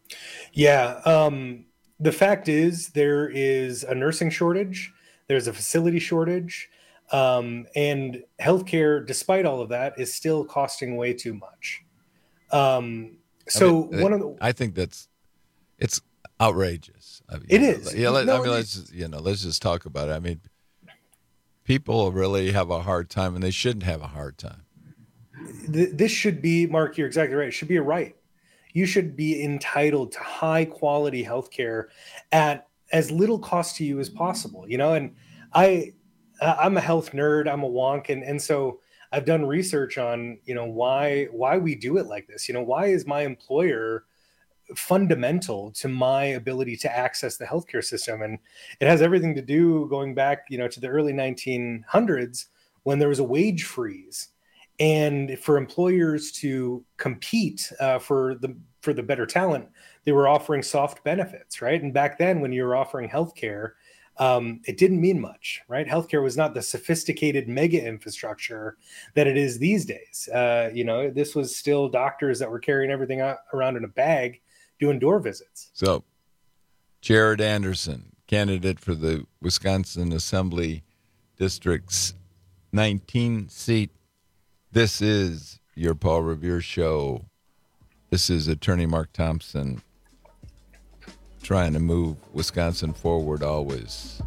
Yeah. Um, the fact is, there is a nursing shortage, there's a facility shortage, um, and healthcare, despite all of that, is still costing way too much. Um, so I mean, one of the, I think that's it's outrageous. I mean, it is. Yeah, let, No, I mean, it let's just, you know, let's just talk about it. I mean, people really have a hard time, and they shouldn't have a hard time. th- this should be, Mark, you're exactly right. It should be a right. You should be entitled to high quality healthcare at as little cost to you as possible. You know, and I, I'm a health nerd. I'm a wonk, and and so I've done research on, you know, why why we do it like this. You know, why is my employer fundamental to my ability to access the healthcare system? And it has everything to do, going back, you know, to the early nineteen hundreds, when there was a wage freeze, and for employers to compete uh, for the for the better talent, they were offering soft benefits, right? And back then, when you were offering healthcare, um, it didn't mean much, right? Healthcare was not the sophisticated mega infrastructure that it is these days. Uh, you know, this was still doctors that were carrying everything out, around in a bag, doing door visits. So, Jared Anderson, candidate for the Wisconsin Assembly District's nineteen seat. This is your Paul Revere Show. This is Attorney Mark Thompson, trying to move Wisconsin forward always.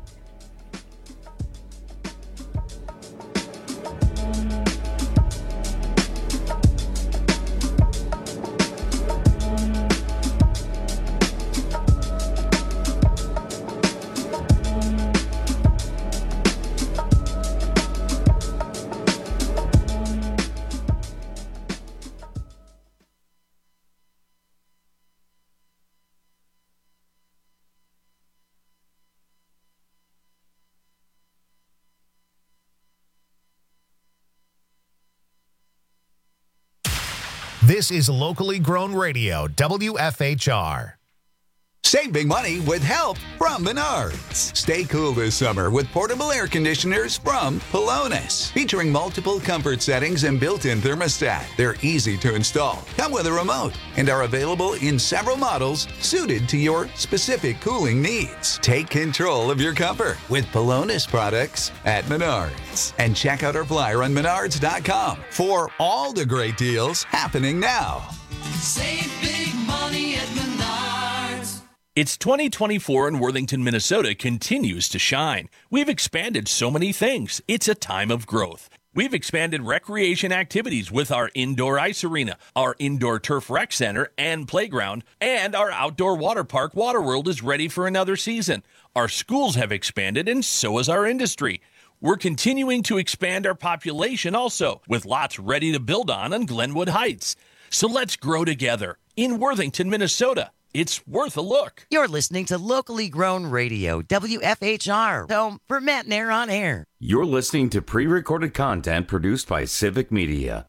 This is locally grown radio, W F H R. Save big money with help from Menards. Stay cool this summer with portable air conditioners from Pelonis. Featuring multiple comfort settings and built-in thermostat. They're easy to install, come with a remote, and are available in several models suited to your specific cooling needs. Take control of your comfort with Pelonis products at Menards. And check out our flyer on menards dot com for all the great deals happening now. Save big money at Menards. It's twenty twenty-four and Worthington, Minnesota continues to shine. We've expanded so many things. It's a time of growth. We've expanded recreation activities with our indoor ice arena, our indoor turf rec center and playground, and our outdoor water park, Waterworld, is ready for another season. Our schools have expanded, and so has our industry. We're continuing to expand our population also, with lots ready to build on on Glenwood Heights. So let's grow together in Worthington, Minnesota. It's worth a look. You're listening to locally grown radio, W F H R, home for Matt and Air on Air. You're listening to pre-recorded content produced by Civic Media.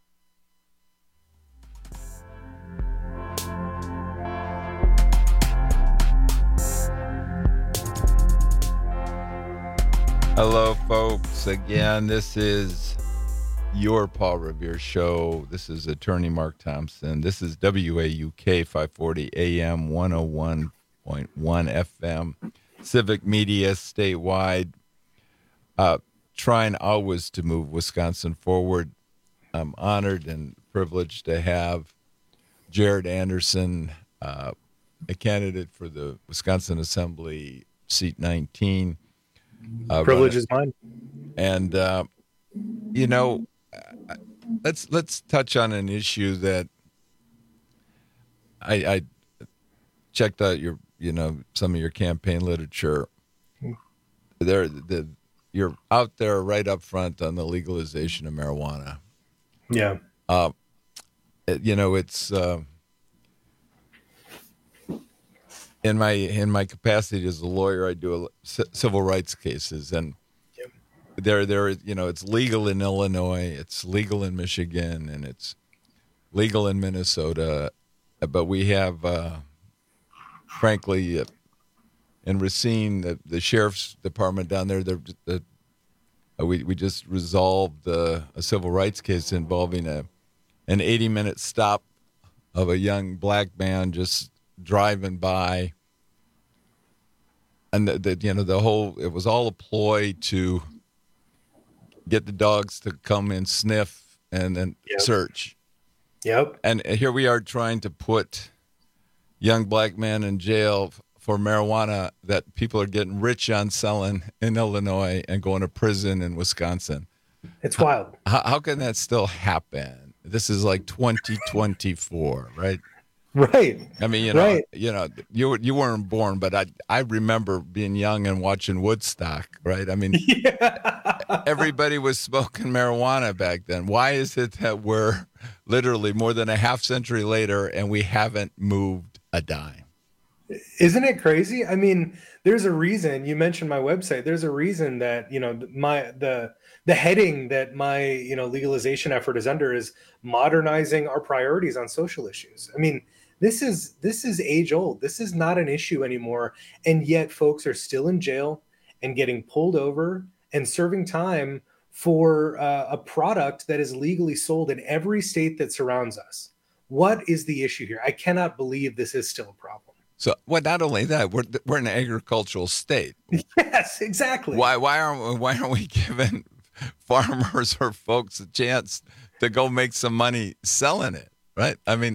Hello, folks. Again, this is your Paul Revere Show. This is Attorney Mark Thompson. This is W A U K five forty A M, one oh one point one F M, Civic Media statewide, uh, trying always to move Wisconsin forward. I'm honored and privileged to have Jared Anderson, uh, a candidate for the Wisconsin Assembly, seat nineteen. Uh, Privilege is mine. And, uh, you know, let's let's touch on an issue that I, I checked out your, you know, some of your campaign literature. There, the you're out there right up front on the legalization of marijuana. Yeah. Uh, it, you know, it's uh, in my in my capacity as a lawyer, I do a, c- civil rights cases, and There, there, you know, it's legal in Illinois, it's legal in Michigan, and it's legal in Minnesota. But we have, uh, frankly, uh, in Racine, the, the sheriff's department down there, the, the, uh, we we just resolved uh, a civil rights case involving a an eighty minute stop of a young black man just driving by, and the, the you know the whole it was all a ploy to get the dogs to come and sniff and then Yep. search. Yep. And here we are trying to put young black men in jail for marijuana that people are getting rich on selling in Illinois and going to prison in Wisconsin. It's wild. How, how can that still happen? This is like twenty twenty-four, right? Right. I mean, you know, Right. you know, you you weren't born, but I I remember being young and watching Woodstock, right? I mean, everybody was smoking marijuana back then. Why is it that we're literally more than a half century later and we haven't moved a dime? Isn't it crazy? I mean, there's a reason you mentioned my website. There's a reason that, you know, my, the, the heading that my, you know, legalization effort is under is modernizing our priorities on social issues. I mean, this is, this is age old. This is not an issue anymore. And yet folks are still in jail and getting pulled over and serving time for uh, a product that is legally sold in every state that surrounds us. What is the issue here? I cannot believe this is still a problem. So, well, not only that, we're we're an agricultural state. Yes, exactly. Why why aren't we, why aren't we giving farmers or folks a chance to go make some money selling it? Right? I mean,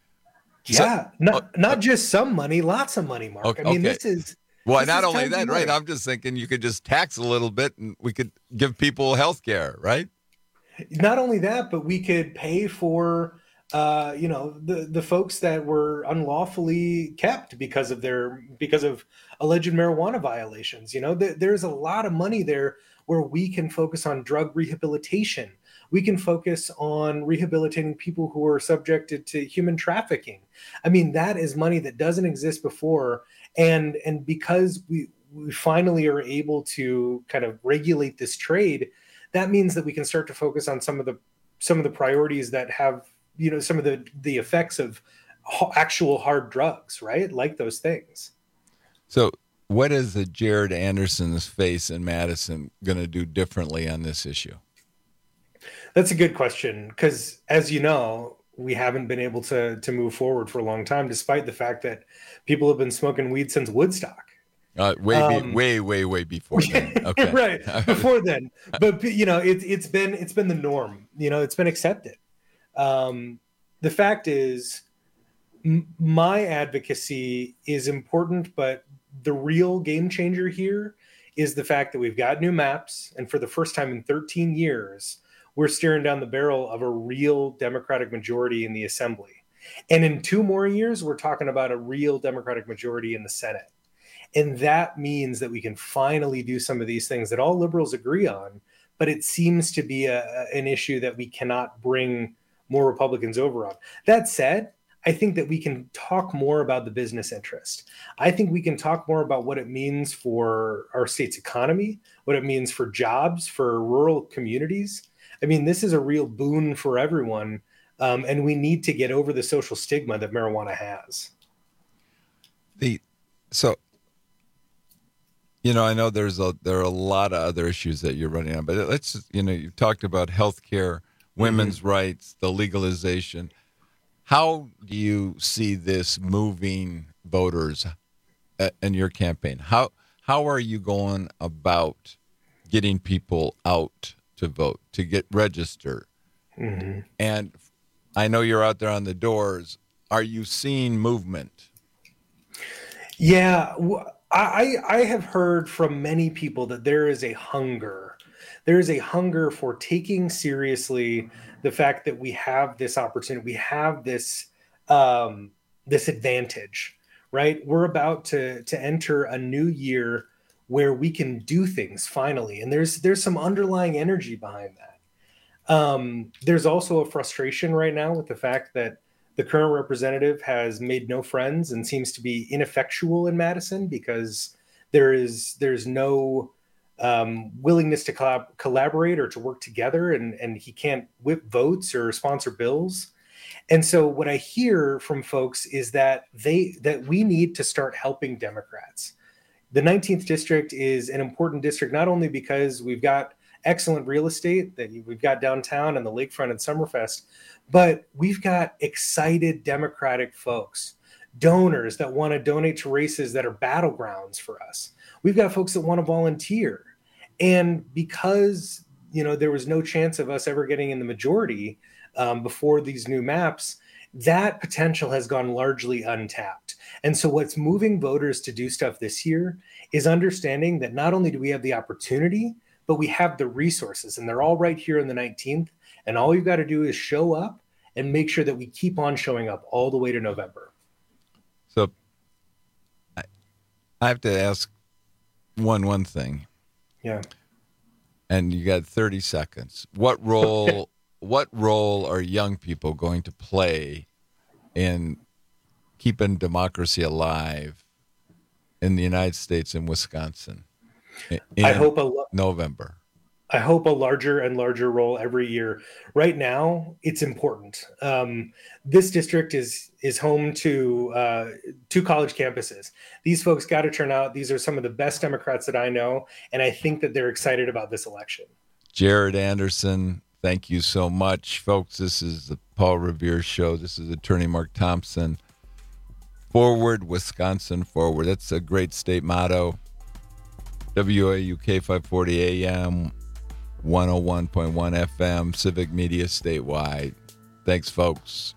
yeah, so, not not just some money, lots of money, Mark. Okay, I mean, okay. this is well, this not is only tons of that, right? money. I'm just thinking you could just tax a little bit, and we could give people health care, right? Not only that, but we could pay for uh, you know, the the folks that were unlawfully kept because of their because of alleged marijuana violations. You know, th- there's a lot of money there where we can focus on drug rehabilitation. We can focus on rehabilitating people who are subjected to human trafficking. I mean, that is money that doesn't exist before, and and because we we finally are able to kind of regulate this trade, that means that we can start to focus on some of the some of the priorities that have, you know, some of the the effects of ho- actual hard drugs, right? Like those things. So, what is the Jared Anderson's face in Madison going to do differently on this issue? That's a good question, because as you know, we haven't been able to to move forward for a long time, despite the fact that people have been smoking weed since Woodstock. Uh, way, Um, be, way, way, way before then. Okay, Right, before then. But you know, it's it's been it's been the norm. You know, it's been accepted. Um, the fact is, m- my advocacy is important, but the real game changer here is the fact that we've got new maps, and for the first time in thirteen years, we're staring down the barrel of a real Democratic majority in the Assembly. And in two more years, we're talking about a real Democratic majority in the Senate. And that means that we can finally do some of these things that all liberals agree on, but it seems to be a, an issue that we cannot bring more Republicans over on. That said, I think that we can talk more about the business interest. I think we can talk more about what it means for our state's economy, what it means for jobs, for rural communities. I mean, this is a real boon for everyone, um, and we need to get over the social stigma that marijuana has. The so, you know, I know there's a there are a lot of other issues that you're running on, but let's just, you know, you talked about healthcare, women's mm-hmm. rights, the legalization. How do you see this moving voters in your campaign? How how are you going about getting people out to vote, to get registered? Mm-hmm. And I know you're out there on the doors. Are you seeing movement? Yeah, I, I have heard from many people that there is a hunger. There is a hunger for taking seriously the fact that we have this opportunity, we have this um, this advantage, right? We're about to to enter a new year where we can do things finally, and there's there's some underlying energy behind that. Um, there's also a frustration right now with the fact that the current representative has made no friends and seems to be ineffectual in Madison because there is there's no um, willingness to collab- collaborate or to work together, and, and he can't whip votes or sponsor bills. And so what I hear from folks is that they that we need to start helping Democrats. The nineteenth district is an important district, not only because we've got excellent real estate that we've got downtown and the lakefront and Summerfest, but we've got excited Democratic folks. donors that want to donate to races that are battlegrounds for us. We've got folks that want to volunteer. And because, you know, there was no chance of us ever getting in the majority um, before these new maps, that potential has gone largely untapped. And so what's moving voters to do stuff this year is understanding that not only do we have the opportunity, but we have the resources, and they're all right here on the nineteenth. And all you've got to do is show up and make sure that we keep on showing up all the way to November. So I, I have to ask one one thing. Yeah. And you got thirty seconds. What role what role are young people going to play in keeping democracy alive in the United States and Wisconsin in I hope a lo- November? I hope a larger and larger role every year. Right now, it's important. Um, this district is is home to uh, two college campuses. These folks got to turn out. These are some of the best Democrats that I know, and I think that they're excited about this election. Jared Anderson, thank you so much. Folks, this is the Paul Revere Show. This is Attorney Mark Thompson. Forward, Wisconsin, forward. That's a great state motto. W A U K five forty A M, one oh one point one F M, Civic Media statewide. Thanks, folks.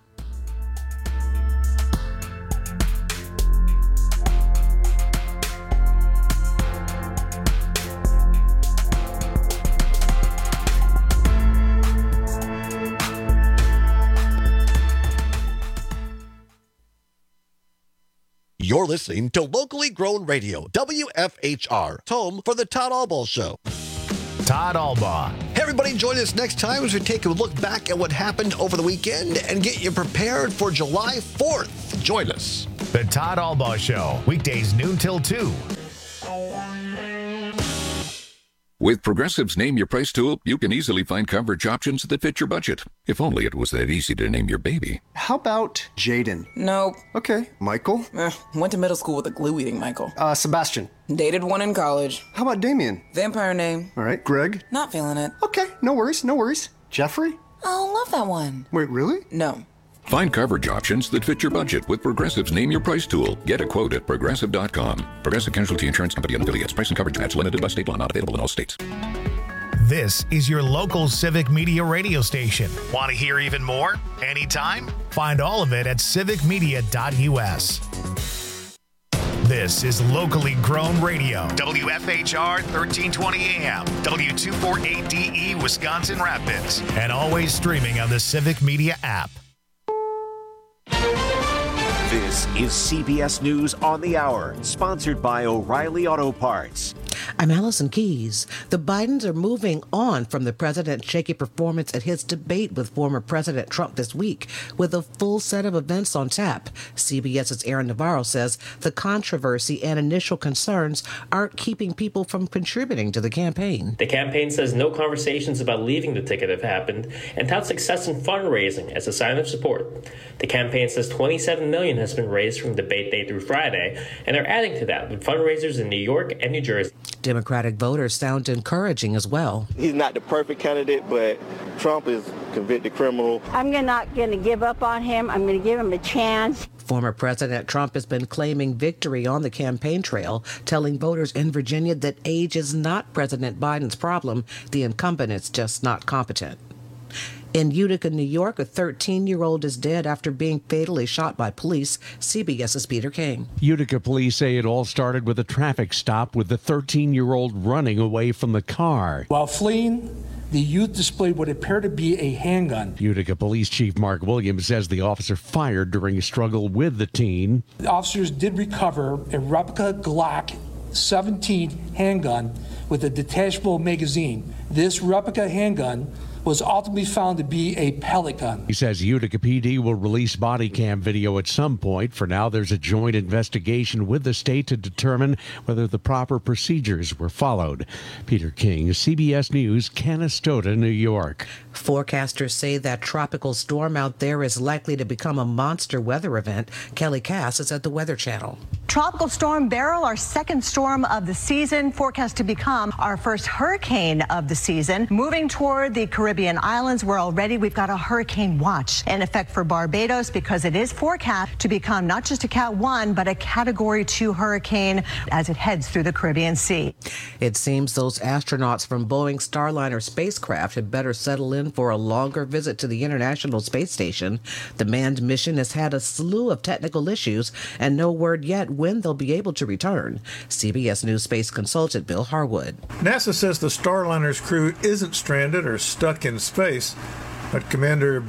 You're listening to Locally Grown Radio, W F H R, home for the Todd Albaugh Show. Todd Albaugh. Hey, everybody, join us next time as we take a look back at what happened over the weekend and get you prepared for July fourth. Join us. The Todd Albaugh Show, weekdays noon till two. With Progressive's Name Your Price tool, you can easily find coverage options that fit your budget. If only it was that easy to name your baby. How about Jaden? Nope. Okay. Michael? Eh, went to middle school with a glue-eating Michael. Uh, Sebastian? Dated one in college. How about Damien? Vampire name. All right. Greg? Not feeling it. Okay. No worries. No worries. Jeffrey? Oh, love that one. Wait, really? No. Find coverage options that fit your budget with Progressive's Name Your Price tool. Get a quote at progressive dot com. Progressive Casualty Insurance Company and affiliates. Price and coverage match limited by state law. Not available in all states. This is your local Civic Media radio station. Want to hear even more? Anytime? Find all of it at civic media dot U S. This is Locally Grown Radio, W F H R thirteen twenty A M, W two forty-eight D E, Wisconsin Rapids, and always streaming on the Civic Media app. This is C B S News on the Hour, sponsored by O'Reilly Auto Parts. I'm Allison Keys. The Bidens are moving on from the president's shaky performance at his debate with former President Trump this week, with a full set of events on tap. CBS's Aaron Navarro says the controversy and initial concerns aren't keeping people from contributing to the campaign. The campaign says no conversations about leaving the ticket have happened and touts success in fundraising as a sign of support. The campaign says twenty-seven million dollars has been raised from debate day through Friday, and they're adding to that with fundraisers in New York and New Jersey. Democratic voters sound encouraging as well. He's not the perfect candidate, but Trump is a convicted criminal. I'm not going to give up on him. I'm going to give him a chance. Former President Trump has been claiming victory on the campaign trail, telling voters in Virginia that age is not President Biden's problem. The incumbent is just not competent. In Utica, New York, a thirteen-year-old is dead after being fatally shot by police. CBS's Peter King. Utica police say it all started with a traffic stop with the thirteen-year-old running away from the car. While fleeing, the youth displayed what appeared to be a handgun. Utica Police Chief Mark Williams says the officer fired during a struggle with the teen. The officers did recover a replica Glock seventeen handgun with a detachable magazine. This replica handgun was ultimately found to be a pellet gun. He says Utica P D will release body cam video at some point. For now, there's a joint investigation with the state to determine whether the proper procedures were followed. Peter King, C B S News, Canastota, New York. Forecasters say that tropical storm out there is likely to become a monster weather event. Kelly Cass is at the Weather Channel. Tropical Storm Beryl, our second storm of the season, forecast to become our first hurricane of the season, moving toward the Caribbean Caribbean islands, where already we've got a hurricane watch in effect for Barbados because it is forecast to become not just a Cat one, but a Category two hurricane as it heads through the Caribbean Sea. It seems those astronauts from Boeing Starliner spacecraft had better settle in for a longer visit to the International Space Station. The manned mission has had a slew of technical issues and no word yet when they'll be able to return. C B S News space consultant Bill Harwood. NASA says the Starliner's crew isn't stranded or stuck in space, but Commander